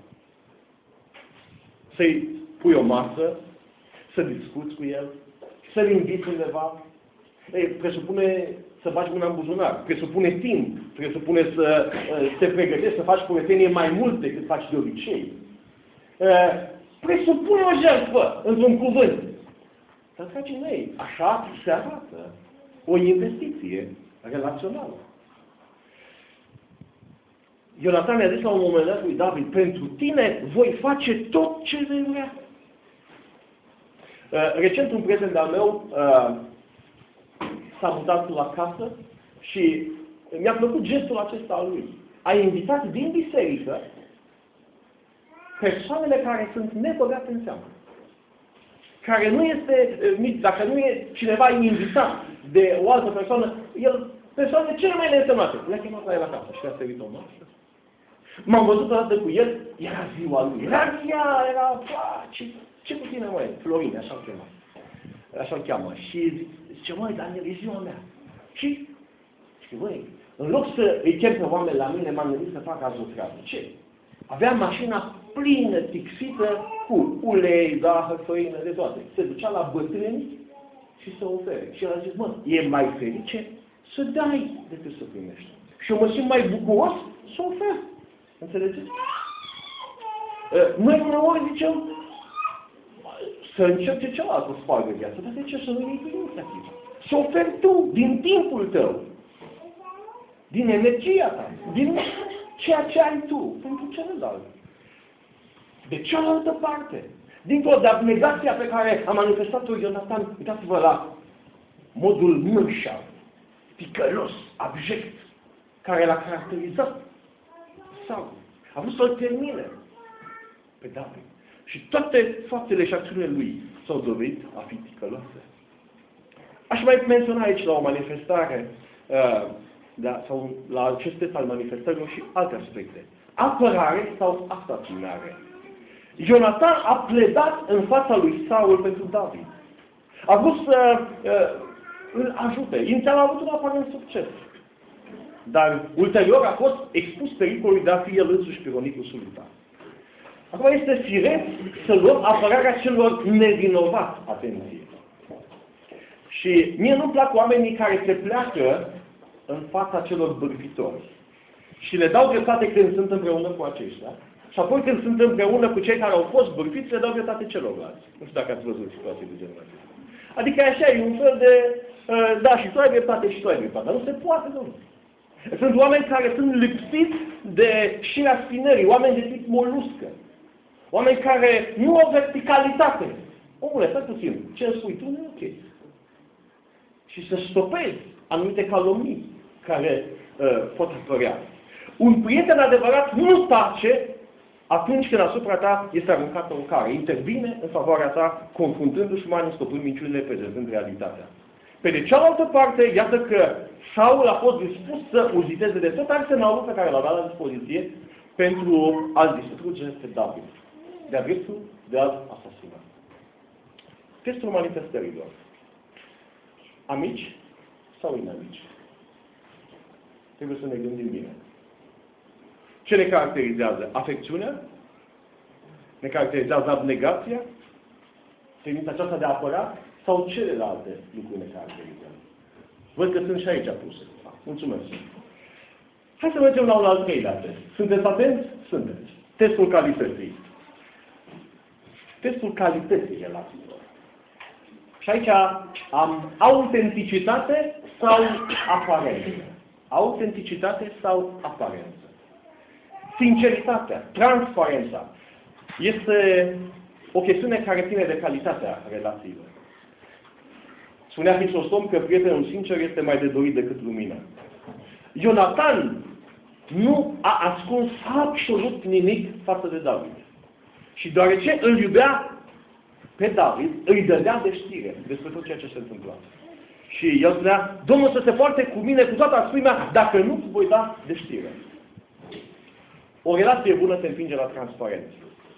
Să-i pui o masă, să discuți cu el, să-l inviți undeva. Ei, presupune să bagi mâna în buzunar, presupune timp, presupune să uh, te pregătești, să faci curățenie mai mult decât faci de obicei. Uh, presupune o jertfă, într-un cuvânt. Dar, dragii mei, așa se arată o investiție relațională. Ionatan i-a zis la un moment dat lui David, pentru tine voi face tot ce vei vrea. Uh, recent un prieten de-al meu uh, s-a mutat la casă și mi-a plăcut gestul acesta al lui. A invitat din biserică persoanele care sunt nebăgate în seamă. Care nu este, dacă nu e cineva invitat de o altă persoană, el, persoanele cele mai neînsemnate. Le-a chemat la el acasă și le-a servit o masă. M-am văzut o dată cu el, era ziua lui. Era ea, era, ce, ce cu tine, măi? Florine, așa-l chema. Așa-l cheamă. Și zice, măi, Daniel, e ziua mea. Și, și băi, în loc să îi chem pe oameni la mine, m-am gândit să fac azi o treabă. Ce? Avea mașina plină, tixită, cu ulei, zahăr, făină, de toate. Se ducea la bătrâni și să ofere. Și el a zis, mă, e mai ferice să dai decât să primești. Și eu mă simt mai bucuros să ofer. Înțelegeți? Noi uneori zicem să încerce celălalt să spargă viața, dar de ce să nu iei tu inițiativa? Să oferi tu, din timpul tău, din energia ta, din ceea ce ai tu, pentru celălalt. De cealaltă parte, dincolo de abnegația pe care a manifestat-o Ionatan, uitați-vă la modul mârșav, ticălos, abject, care l-a caracterizat sau a vrut să-l termine pe David. Și toate faptele și acțiunile lui s-au dovedit a fi ticăloase. Aș mai menționa aici la o manifestare, uh, da, sau la acest test al manifestărilor și alte aspecte. Apărare sau asasinare. Ionatan a pledat în fața lui Saul pentru David. A vrut să uh, îl ajute. Inițial a avut un aparent succes. Dar ulterior a fost expus pericolului de a fi el însuși pironit cu sultan. Acum este firesc să luăm apărarea celor nevinovați, atenție. Și mie nu-mi plac oamenii care se pleacă în fața celor bârfitori. Și le dau dreptate când sunt împreună cu aceștia. Și apoi când sunt împreună cu cei care au fost bârfiți, le dau dreptate celorlalți. Nu știu dacă ați văzut situații de genul acesta. Adică așa e un fel de, uh, da, și tu ai dreptate și tu ai dreptate. Dar nu se poate, domnule. Sunt oameni care sunt lipsiți de șirea spinării, oameni de tip moluscă. Oameni care nu au verticalitate. omule, stai puțin, ce îmi spui tu nu e ok. Și să stopezi anumite calomnii care uh, pot apărea. Un prieten adevărat nu tace atunci când asupra ta este aruncată o care. Intervine în favoarea ta, confruntându-și mani, stopând minciunile, prezentând realitatea. Pe de cealaltă parte, iată că Saul a fost dispus să uziteze de tot arsenalul pe care l-a dat la dispoziție pentru a-l distruge pe David. De-a dreptul de a-l asasina. Testul manifestărilor. Amici sau inamici? Trebuie să ne gândim bine. Ce ne caracterizează? Afecțiunea? Ne caracterizează abnegația? Tendința aceasta de a apăra? Sau celelalte lucruri ne caracterizează? Văd că sunt și aici puse. Mulțumesc. Hai să mergem la un al treilea test. Sunteți atenți? Sunteți. Testul calității. Testul calității relațiilor. Și aici am autenticitate sau aparență. Autenticitate sau aparență. Sinceritatea, transparența este o chestiune care ține de calitatea relațiilor. Spunea Hristostom că prietenul sincer este mai de dorit decât lumina. Ionatan nu a ascuns absolut nimic față de David. Și deoarece îl iubea pe David, îi dădea de știre despre tot ceea ce se întâmpla. Și el spunea, Domnul să se poarte cu mine cu toată asprimea, dacă nu îți voi da de știre. O relație bună se împinge la transparență.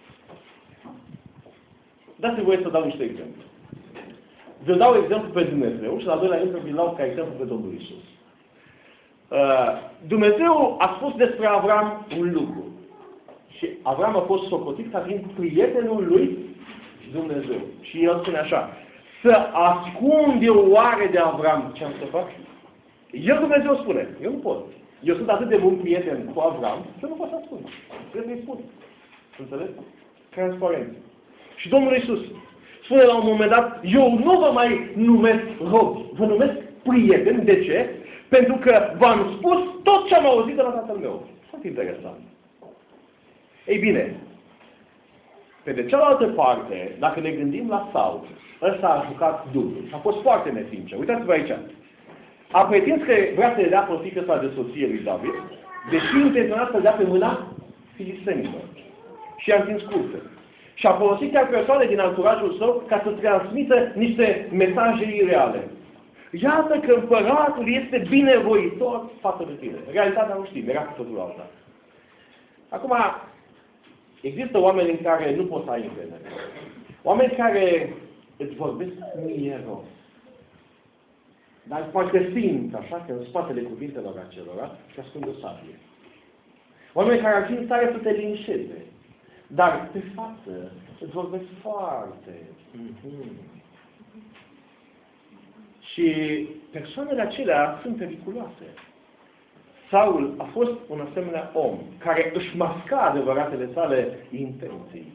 Dați-mi voie să dau niște exemple. Vă dau exemplu pe Dumnezeu și la doilea exemplu vi-l dau ca exemplu pe Domnul Iisus. Uh, Dumnezeu a spus despre Avram un lucru. Și Avram a fost socotit ca fiind prietenul lui Dumnezeu. Și el spune așa, să ascund eu oare de Avram ce am să fac? El Dumnezeu spune, eu nu pot. Eu sunt atât de bun prieten cu Avram, că nu pot să ascund. Trebuie să-i spun. Înțeleg? Transparent. Și Domnul Iisus spune la un moment dat, eu nu vă mai numesc robi, vă numesc prieteni. De ce? Pentru că v-am spus tot ce am auzit de la tatăl meu. Foarte interesant. Ei bine, pe de cealaltă parte, dacă ne gândim la Saul, ăsta a jucat dublu. A fost foarte nesincer. Uitați-vă aici. A pretins că vrea să-i dea pe fiică sa de soție lui David, deși intenționat să-l dea pe mâna filistenilor. Și i-a întins curte. Și a folosit chiar persoane din anturajul său ca să transmită niște mesaje ireale. Iată că împăratul este binevoitor față de tine. Realitatea nu știm, era cu totul alta. Acum, există oameni în care nu poți să ai încredere. Oameni care îți vorbesc mieros. Dar poate simt așa că în spatele cuvintelor acelora și ascund o sabie. Oameni care ar fi în stare să te linșeze. Dar pe față îți vorbesc foarte. Mm-hmm. Și persoanele acelea sunt periculoase. Saul a fost un asemenea om care își masca adevăratele sale intenții.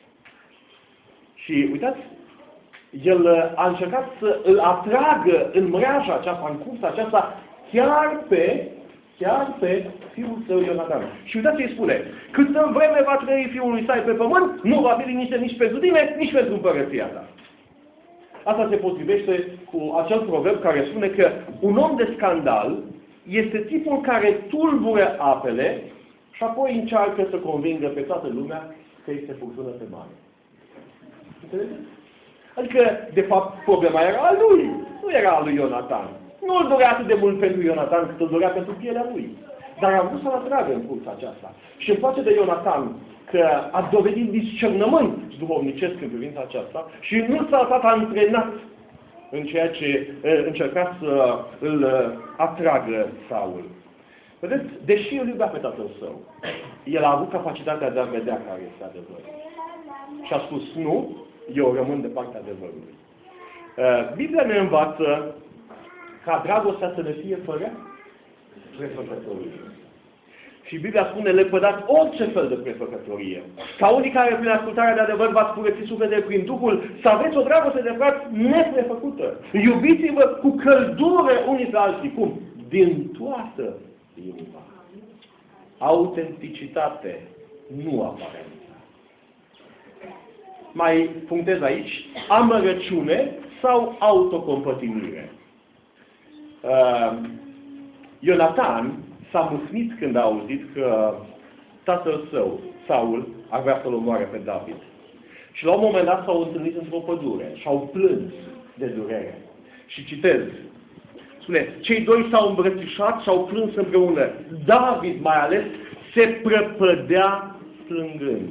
Și uitați, el a încercat să îl atragă în mreaja aceasta, în cursa aceasta, chiar pe, chiar pe fiul său Ionatan. Și uitați ce îi spune. Câtă vreme va trăi fiul lui Sai pe pământ, nu va fi liniște nici pentru tine, nici pentru împărăția ta. Asta se potrivește cu acel proverb care spune că un om de scandal este tipul care tulbură apele și apoi încearcă să convingă pe toată lumea că este furtună pe mare. Înțelegeți? Adică, de fapt, problema era a lui, nu era a lui Ionatan. Nu îl dorea atât de mult pentru Ionatan cât îl dorea pentru pielea lui. Dar a vrut să-l atragă în cursa aceasta. Și îmi place de Ionatan că a dovedit discernământ duhovnicesc în privința aceasta și nu s-a lăsat antrenat în ceea ce încerca să îl atragă Saul. Vedeți, deși îl iubea pe tatăl său, el a avut capacitatea de a vedea care este adevărul. Și a spus, nu, eu rămân de partea adevărului. Biblia ne învață ca dragostea să ne fie fără prefăcătorie. Și Biblia spune, lepădați orice fel de prefăcătorie. Ca unii care prin ascultarea de adevăr v-ați curățit sufletele prin Duhul, să aveți o dragoste de frați neprefăcută. Iubiți-vă cu căldură unii pe alții. Cum? Din toată inima. Autenticitate, nu aparență. mai punctez aici, amărăciune sau autocompătimire. Uh, Ionatan s-a mâhnit când a auzit că tatăl său, Saul, ar vrea să-l omoare pe David. Și la un moment dat s-au întâlnit într-o pădure și au plâns de durere. Și citez. Spune, cei doi s-au îmbrățișat și au plâns împreună. David, mai ales, se prăpădea plângând.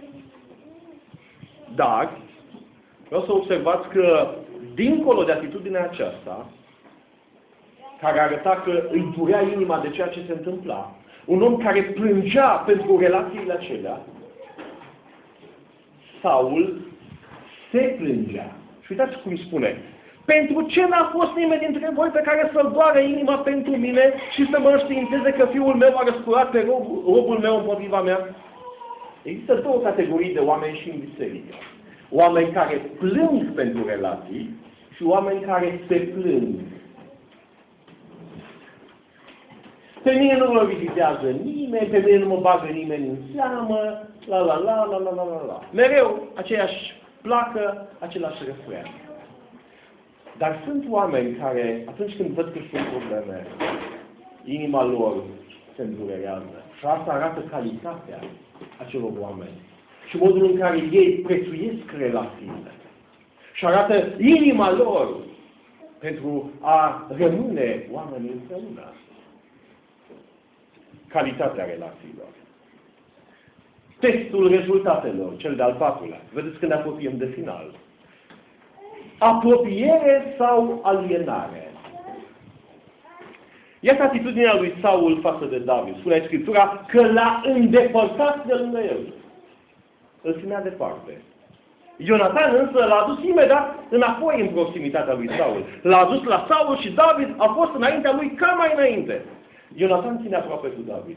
Dar, vreau să observați că, dincolo de atitudinea aceasta, care arăta că îi durea inima de ceea ce se întâmpla, un om care plângea pentru relațiile acelea, Saul se plângea. Și uitați cum spune. Pentru ce n-a fost nimeni dintre voi pe care să-l doară inima pentru mine și să mă înștiințeze că fiul meu a răscurat pe rob, robul meu împotriva mea? Există două categorii de oameni și în biserică. Oameni care plâng pentru relații și oameni care se plâng. Pe mine nu mă vizitează nimeni, pe mine nu mă bagă nimeni în seamă, la la la la la la la la. Mereu aceeași placă, același refren. Dar sunt oameni care, atunci când văd că sunt probleme, inima lor se îndurerează. Și asta arată calitatea acelor oameni. Și modul în care ei prețuiesc relațiile. Și arată inima lor pentru a rămâne oamenii împreună. Calitatea relațiilor. Testul rezultatelor, cel de-al patrulea. Vedeți când ne apropiem de final. Apropiere sau alienare? Iată atitudinea lui Saul față de David. Spune Scriptura că l-a îndepărtat de lângă el. Îl ținea departe. Ionatan însă l-a adus imediat înapoi în proximitatea lui Saul. L-a adus la Saul și David a fost înaintea lui ca mai înainte. Ionatan ține aproape cu David.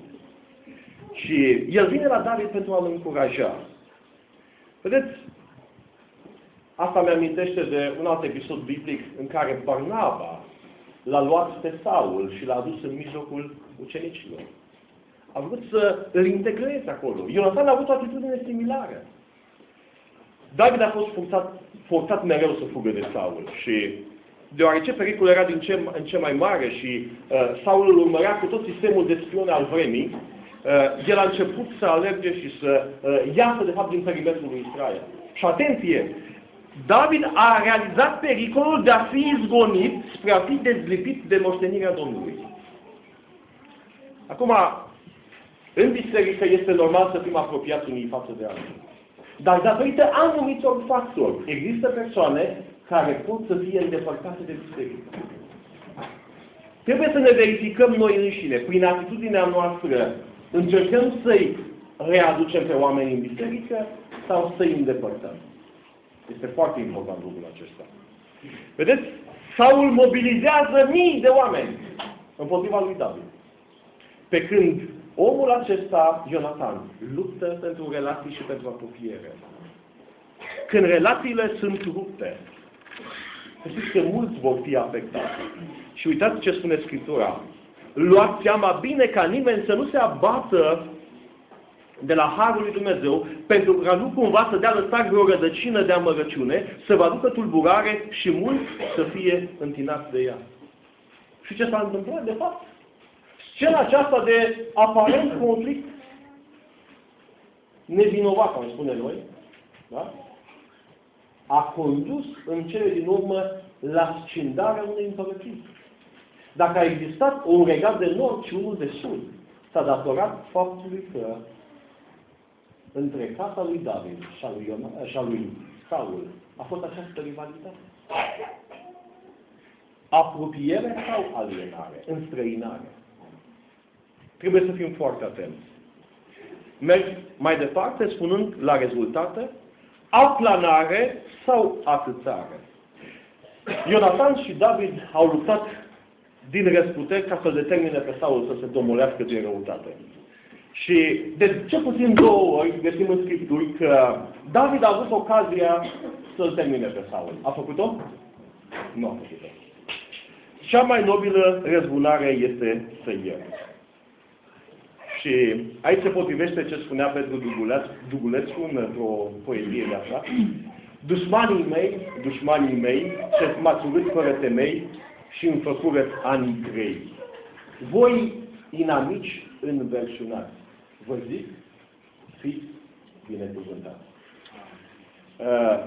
Și el vine la David pentru a-l încuraja. Vedeți? Asta mi-amintește de un alt episod biblic în care Barnaba l-a luat pe Saul și l-a adus în mijlocul ucenicilor. A vrut să îl integreze acolo. Ionatan a avut o atitudine similară. David a fost forțat, forțat mereu să fugă de Saul. Și deoarece pericolul era din ce, în ce mai mare și uh, Saul îl urmărea cu tot sistemul de spione al vremii, uh, el a început să alerge și să uh, iasă, de fapt, din perimetrul lui Israel. Și atenție! David a realizat pericolul de a fi izgonit spre a fi dezlipit de moștenirea Domnului. Acum, în biserică este normal să fim apropiați unii față de alții. Dar datorită anumitor factori, există persoane care pot să fie îndepărtate de biserică. Trebuie să ne verificăm noi înșine, prin atitudinea noastră, încercăm să-i readucem pe oameni în biserică sau să-i îndepărtăm. Este foarte important lucrul acesta. Vedeți? Saul mobilizează mii de oameni împotriva lui David. Pe când omul acesta, Ionatan, luptă pentru relații și pentru apropiere. Când relațiile sunt rupte, știți că mulți vor fi afectați. Și uitați ce spune Scriptura. Luați seama bine ca nimeni să nu se abată de la Harul lui Dumnezeu, pentru ca nu cumva să dea lăsare vreo rădăcină de amărăciune, să vă aducă tulburare și mulți să fie întinați de ea. Și ce s-a întâmplat, de fapt? Scena aceasta de aparent conflict nevinovat, am spune noi, da? A condus în cele din urmă la scindarea unei împărății. Dacă a existat un regat de nord și unul de sud, s-a datorat faptului că între casa lui David și a lui, Iona, și a lui Saul a fost această rivalitate. Apropiere sau alienare? Înstrăinare. Trebuie să fim foarte atenți. Merg mai departe spunând la rezultate, aplanare sau atâțare. Ionatan și David au luptat din răsputeri ca să-l determine pe Saul să se domolească din răutate. Și de cel puțin două ori găsim în Scripturi că David a avut ocazia să-l termine pe Saul. A făcut-o? Nu a făcut-o. Cea mai nobilă răzbunare este să ierți. Și aici se potrivește ce spunea Petru Dugulescu într-o poezie de așa. Dușmanii mei, dușmanii mei, ce m-ați urât fără temei și îmi făcură anii grei. Voi, inamici înverșunați, vă zic, fiți binecuvântați. Uh,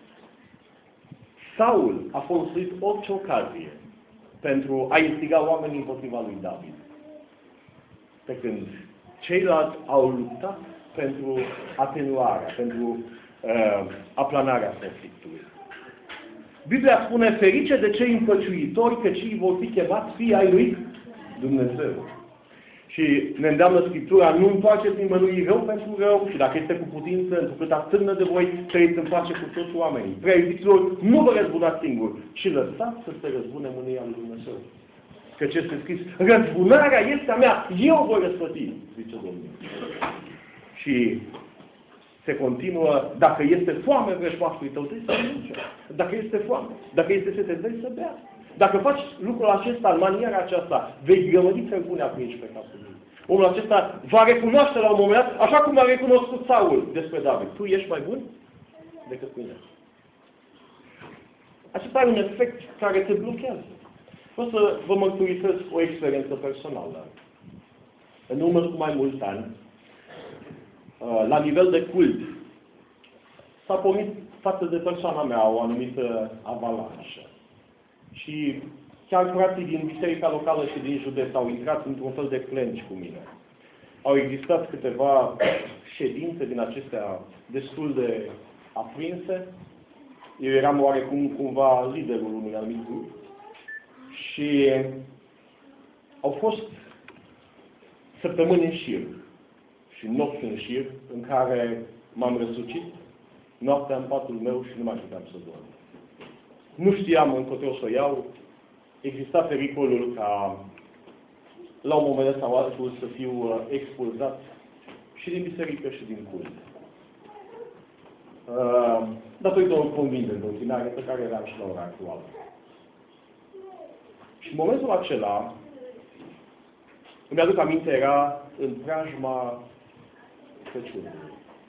Saul a folosit orice ocazie pentru a instiga oamenii împotriva lui David. Pe când ceilalți au luptat pentru atenuarea, pentru uh, aplanarea conflictului. Biblia spune, ferice de cei împăciuitori, că cei vor fi chemați fii ai lui Dumnezeu. Și ne îndeamnă Scriptura, nu întoarceți nimănui rău pentru rău și dacă este cu putință, întrucât atârnă de voi, trăiți în pace cu toți oamenii. Prea iubiților, nu vă răzbunați singuri, ci lăsați să se răzbune mânia lui Dumnezeu. Căci este scris, răzbunarea este a mea, eu voi răsplăti, zice Domnul. Și se continuă, dacă este foame vrăjmașului tău, trebuie să mănânce. Dacă este foame, dacă este sete, vei să bea. Dacă faci lucrul acesta, în maniera aceasta, vei grămădi cărbune aprinși pe capul lui. Omul acesta va recunoaște la un moment dat, așa cum a recunoscut Saul despre David. Tu ești mai bun decât mine. Acesta are un efect care te blochează. O să vă mărturisesc o experiență personală. În urmă cu mai mulți ani, la nivel de cult, s-a pornit față de persoana mea o anumită avalanșă. Și chiar frații din biserica locală și din județ au intrat într-un fel de clench cu mine. Au existat câteva ședințe din acestea destul de aprinse. Eu eram oarecum cumva liderul unui anumit grup. Și au fost săptămâni în șir și nopți în șir în care m-am răsucit noaptea în patul meu și nu mai puteam să dorm. Nu știam încotro să o iau. Exista pericolul ca la un moment dat sau altul să fiu expulzat și din biserică și din cult. Uh, datorită unor convingeri de închinare pe care le am și la ora actuală. Și în momentul acela, îmi aduc aminte, era în preajma Crăciunului.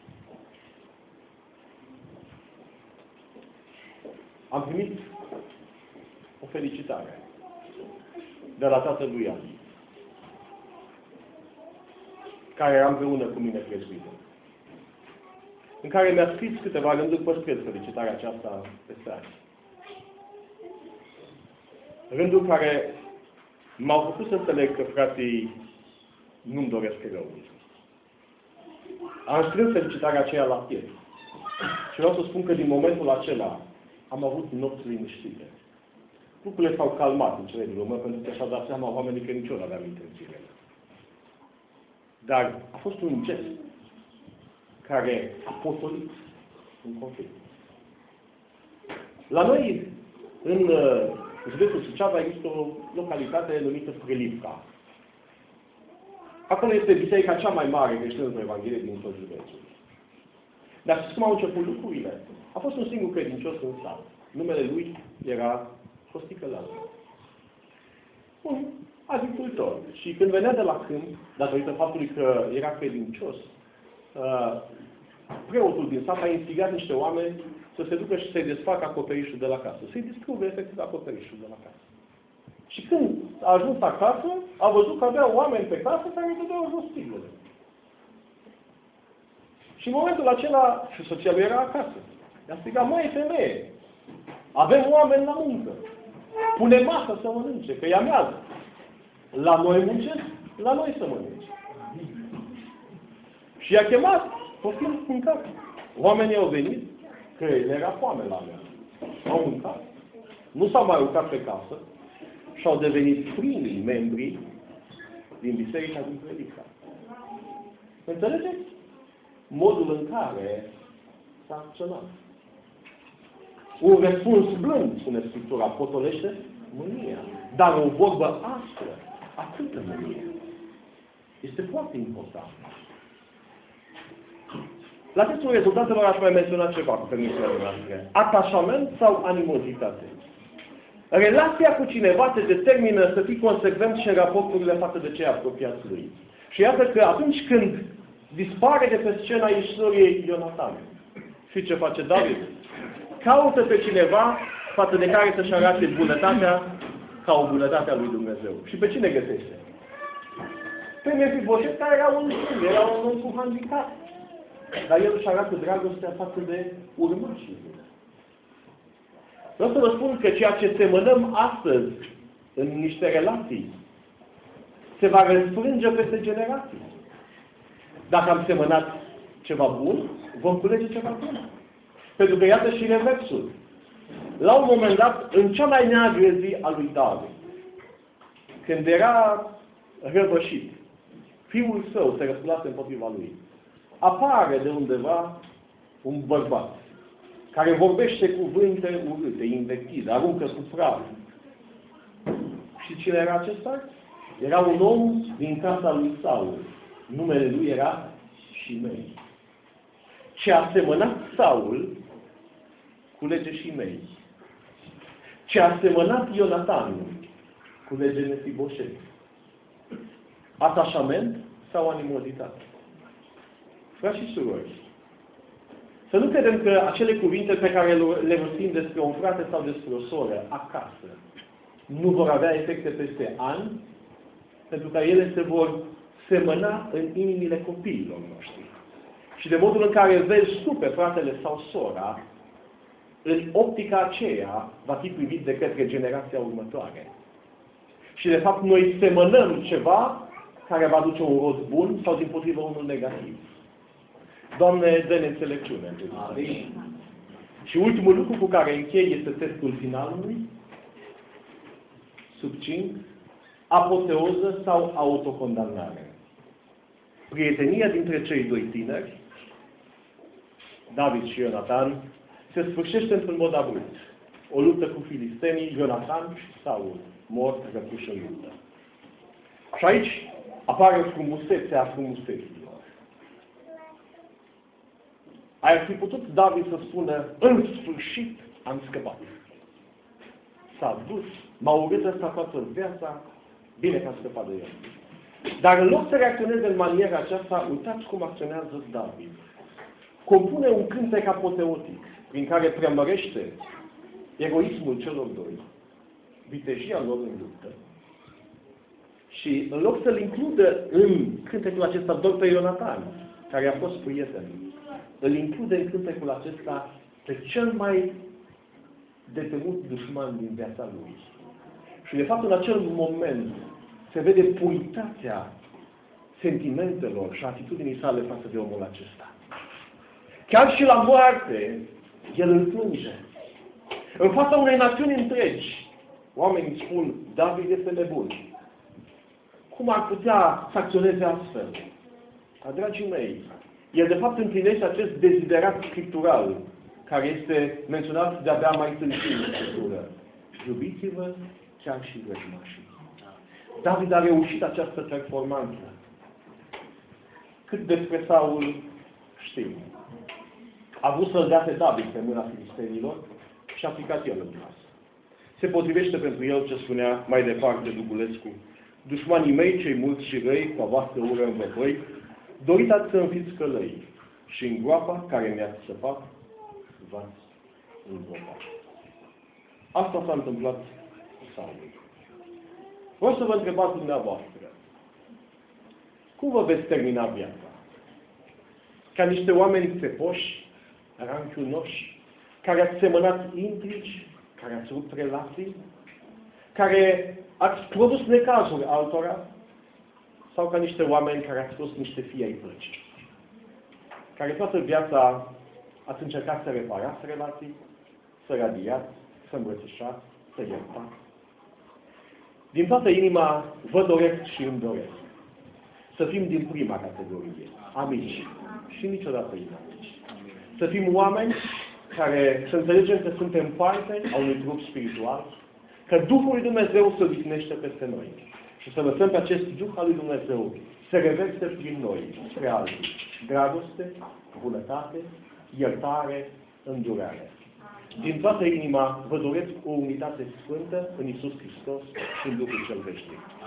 Am primit o felicitare de la tatăl lui Ani, care era împreună cu mine creștină, în care mi-a scris câteva rânduri, păstrez felicitarea aceasta peste ani. Rânduri care m-au făcut să înțeleg că frații nu-mi doresc rău. Am strâns felicitarea aceea la piept. Și vreau să spun că din momentul acela am avut nopți liniștite. Lucrurile s-au calmat în cele din urmă, pentru că și-au dat seama oamenii că nici eu nu aveam intențiile. Dar a fost un gest care a potolit un conflict. La noi, în județul Suceava, există o localitate numită Prelivca. Acolo este biserica cea mai mare creștină de Evanghelie din tot județul. Dar știți cum au început lucrurile? A fost un singur credincios în sat. Numele lui era Costică Lazu. Un agricultor. Și când venea de la câmp, datorită faptului că era credincios, preotul din sat a instigat niște oameni să se ducă și să-i desfacă acoperișul de la casă. Să-i distrugă efectiv acoperișul de la casă. Și când a ajuns acasă, a văzut că avea oameni pe casă care îi dădeau jos stiglele. Și în momentul acela, și soția lui era acasă. I-a strigat, măi, femeie, avem oameni la muncă. Pune masă să mănânce, că i-a mează. La noi muncesc, la noi să mănânce. Și i-a chemat, poftim mâncat. Oamenii au venit, că era foame la mea. Au mâncat, nu s-au mai urcat pe casă și au devenit primii membri din biserica din Predica. Înțelegeți? Modul în care s-a acționat. Un răspuns blând, spune Scriptura, potolește mânia. Dar o vorbă aspră, atâtă mânie. Este foarte important. La testul rezultatelor aș mai menționa ceva cu permisiunea noastră. Atașament sau animozitate. Relația cu cineva te determină să fii consecvent și în raporturile față de cei apropiați lui. Și iată că atunci când dispare de pe scena istoriei Ionatan, și ce face David? Caută pe cineva față de care să-și arate bunătatea ca o bunătate a lui Dumnezeu. Și pe cine găsește? Pe Mefiboset, care era un om, era un om cu handicap. Dar el își arată dragostea față de urmașii. Vreau să vă spun că ceea ce semănăm astăzi în niște relații se va răsfrânge peste generații. Dacă am semănat ceva bun, vom culege ceva bun. Pentru că iată și reversul. La un moment dat, în cea mai neagră zi a lui David, când era răvășit, fiul său se răsculase împotriva lui, apare de undeva un bărbat care vorbește cuvinte urâte, invective, aruncă cu praf. Și cine era acesta? Era un om din casa lui Saul. Numele lui era Shimei. Ce a semănat Saul, culege Shimei. Ce a semănat Ionatan, culege Mefiboset. Atașament sau animozitate? Frați și surori, să nu credem că acele cuvinte pe care le rostim despre un frate sau despre o soră acasă nu vor avea efecte peste ani, pentru că ele se vor semăna în inimile copiilor noștri. Și de modul în care vezi tu pe fratele sau sora, în optica aceea va fi privit de către generația următoare. Și de fapt noi semănăm ceva care va duce un rost bun sau dimpotrivă unul negativ. Doamne, dă-ne înțelepciune. Și ultimul lucru cu care închei este testul finalului. Succint, apoteoză sau autocondamnare. Prietenia dintre cei doi tineri, David și Ionatan, se sfârșește într-un mod abrupt. O luptă cu filistenii, Ionatan și Saul, mor răpuși în luptă. Și aici apare frumusețea frumuseților. Ar fi putut David să spună, în sfârșit am scăpat. S-a dus, m-a urât ăsta toată viața, bine că a scăpat de el. Dar în loc să reacționeze în maniera aceasta, uitați cum acționează David. Compune un cântec apoteotic, prin care preamărește egoismul celor doi, vitejia lor în luptă, și în loc să-l includă în cântecul acesta doar pe Ionatan, care a fost prieten, îl include în cântecul acesta pe cel mai de temut dușman din viața lui. Și de fapt în acel moment se vede puritatea sentimentelor și atitudinii sale față de omul acesta. Chiar și la moarte, el îl plânge. În fața unei națiuni întregi, oamenii spun, David este nebun. Cum ar putea să acționeze astfel? Dar, dragii mei, el de fapt împlinește acest deziderat scriptural, care este menționat de-abia mai târziu în Scriptură. Iubiți-vă chiar și vrăjmașii. David a reușit această performanță. Cât despre Saul știm. A vrut să-l dea pe David pe mâna filistenilor și a aplicat el în clasă. Se potrivește pentru el ce spunea mai departe Dugulescu. Dușmanii mei, cei mulți și răi, cu a voastră ură în văpăi, doritați să înfiți călăi și în groapa care mi-ați săpat, v-ați învocat. Asta s-a întâmplat cu Saul. Vreau să vă întrebați dumneavoastră, cum vă veți termina viața? Ca niște oameni țepoși, ranchiunoși, care ați semănat intrigi, care ați rupt relații, care ați produs necazuri altora, sau ca niște oameni care ați fost niște fii ai păcii, care toată viața ați încercat să reparați relații, să radiați, să îmbrățișați, să iertați. Din toată inima vă doresc și îmi doresc să fim din prima categorie, amici și niciodată inamici. Să fim oameni care să înțelegem că suntem parte a unui grup spiritual, că Duhul lui Dumnezeu se odihnește peste noi și să lăsăm pe acest Duh al lui Dumnezeu să reverse prin noi spre alții dragoste, bunătate, iertare, îndurare. Din toată inima vă doresc o unitate sfântă în Iisus Hristos și în Duhul cel veșnic.